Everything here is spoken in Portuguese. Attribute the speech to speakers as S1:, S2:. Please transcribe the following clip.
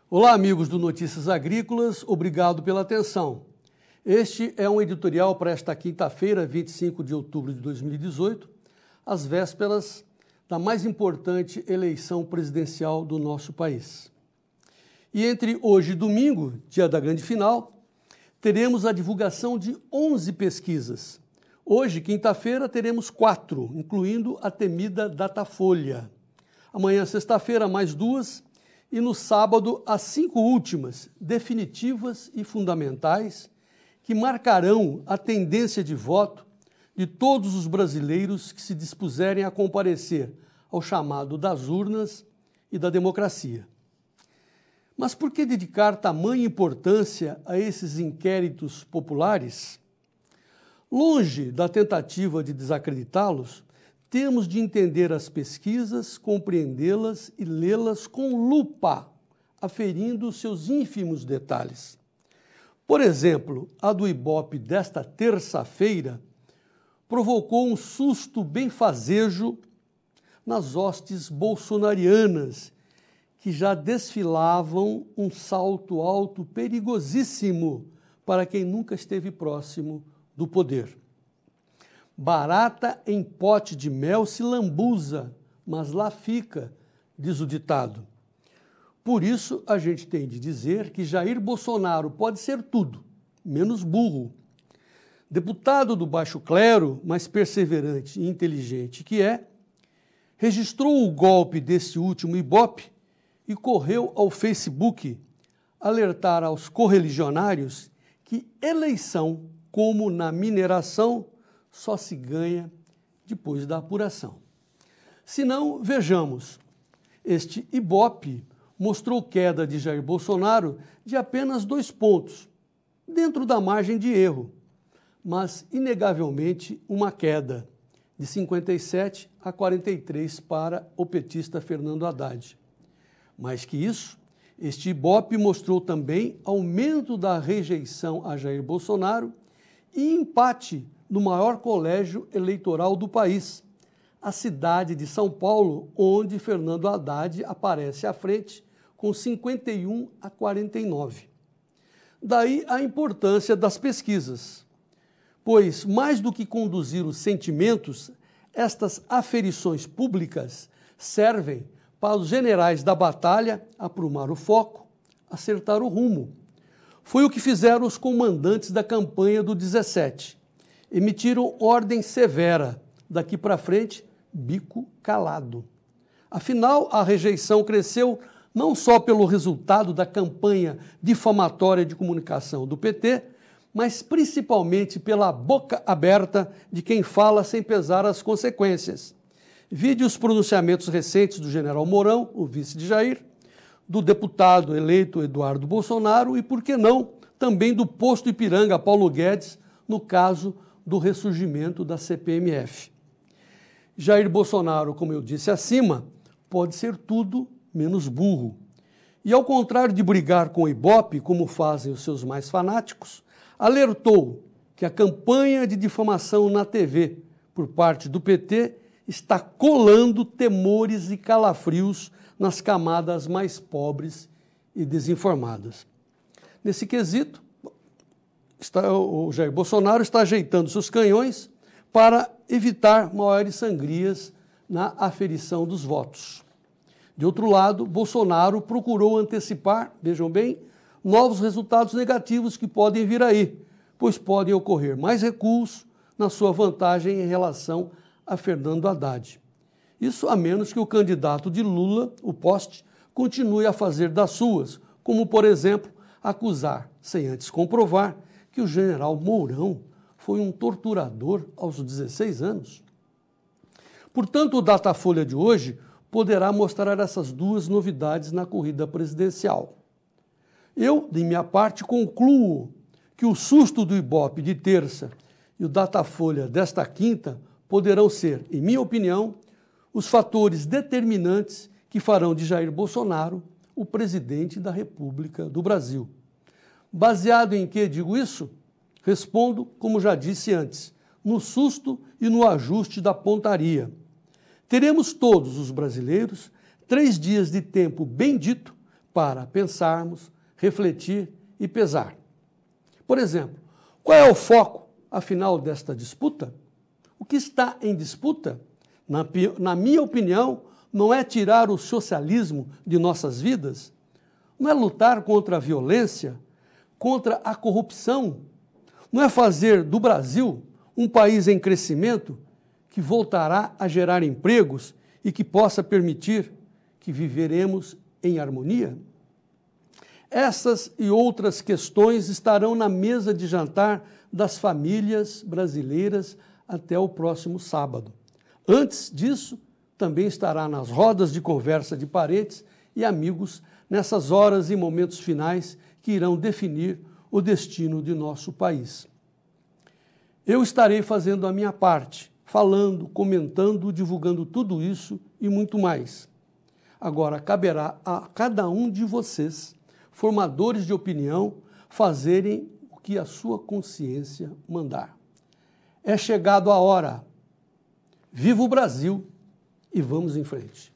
S1: Olá, amigos do Notícias Agrícolas, obrigado pela atenção. Este é um editorial para esta quinta-feira, 25 de outubro de 2018, às vésperas da mais importante eleição presidencial do nosso país. E entre hoje e domingo, dia da grande final, teremos a divulgação de 11 pesquisas. Hoje, quinta-feira, teremos 4, incluindo a temida Datafolha. Amanhã, sexta-feira, mais 2. E no sábado, as 5 últimas, definitivas e fundamentais, que marcarão a tendência de voto de todos os brasileiros que se dispuserem a comparecer ao chamado das urnas e da democracia. Mas por que dedicar tamanha importância a esses inquéritos populares? Longe da tentativa de desacreditá-los, temos de entender as pesquisas, compreendê-las e lê-las com lupa, aferindo seus ínfimos detalhes. Por exemplo, a do Ibope desta terça-feira provocou um susto benfazejo nas hostes bolsonarianas, que já desfilavam um salto alto perigosíssimo para quem nunca esteve próximo do poder. Barata em pote de mel se lambuza, mas lá fica, diz o ditado. Por isso, a gente tem de dizer que Jair Bolsonaro pode ser tudo, menos burro. Deputado do baixo clero, mas perseverante e inteligente que é, registrou o golpe desse último Ibope e correu ao Facebook alertar aos correligionários que eleição, como na mineração, só se ganha depois da apuração. Se não, vejamos, este Ibope mostrou queda de Jair Bolsonaro de apenas 2 pontos, dentro da margem de erro, mas inegavelmente uma queda de 57 a 43 para o petista Fernando Haddad. Mais que isso, este Ibope mostrou também aumento da rejeição a Jair Bolsonaro e empate no maior colégio eleitoral do país, a cidade de São Paulo, onde Fernando Haddad aparece à frente com 51 a 49. Daí a importância das pesquisas, pois, mais do que conduzir os sentimentos, estas aferições públicas servem para os generais da batalha aprumar o foco, acertar o rumo. Foi o que fizeram os comandantes da campanha do 17. Emitiram ordem severa, daqui para frente, bico calado. Afinal, a rejeição cresceu não só pelo resultado da campanha difamatória de comunicação do PT, mas principalmente pela boca aberta de quem fala sem pesar as consequências. Vide os pronunciamentos recentes do general Mourão, o vice de Jair, do deputado eleito Eduardo Bolsonaro e, por que não, também do posto Ipiranga Paulo Guedes, no caso do ressurgimento da CPMF. Jair Bolsonaro, como eu disse acima, pode ser tudo menos burro. E ao contrário de brigar com o Ibope, como fazem os seus mais fanáticos, alertou que a campanha de difamação na TV por parte do PT está colando temores e calafrios nas camadas mais pobres e desinformadas. Nesse quesito, o Jair Bolsonaro está ajeitando seus canhões para evitar maiores sangrias na aferição dos votos. De outro lado, Bolsonaro procurou antecipar, vejam bem, novos resultados negativos que podem vir aí, pois podem ocorrer mais recuos na sua vantagem em relação a Fernando Haddad. Isso a menos que o candidato de Lula, o Poste, continue a fazer das suas, como, por exemplo, acusar, sem antes comprovar, que o general Mourão foi um torturador aos 16 anos. Portanto, o Datafolha de hoje poderá mostrar essas 2 novidades na corrida presidencial. Eu, de minha parte, concluo que o susto do Ibope de terça e o Datafolha desta quinta poderão ser, em minha opinião, os fatores determinantes que farão de Jair Bolsonaro o presidente da República do Brasil. Baseado em que digo isso? Respondo, como já disse antes, no susto e no ajuste da pontaria. Teremos todos os brasileiros 3 dias de tempo bendito para pensarmos, refletir e pesar. Por exemplo, qual é o foco, afinal, desta disputa? O que está em disputa, na minha opinião, não é tirar o socialismo de nossas vidas, não é lutar contra a violência, contra a corrupção, não é fazer do Brasil um país em crescimento que voltará a gerar empregos e que possa permitir que viveremos em harmonia? Essas e outras questões estarão na mesa de jantar das famílias brasileiras até o próximo sábado. Antes disso, também estará nas rodas de conversa de parentes e amigos nessas horas e momentos finais que irão definir o destino de nosso país. Eu estarei fazendo a minha parte, falando, comentando, divulgando tudo isso e muito mais. Agora, caberá a cada um de vocês, formadores de opinião, fazerem o que a sua consciência mandar. É chegado a hora. Viva o Brasil e vamos em frente.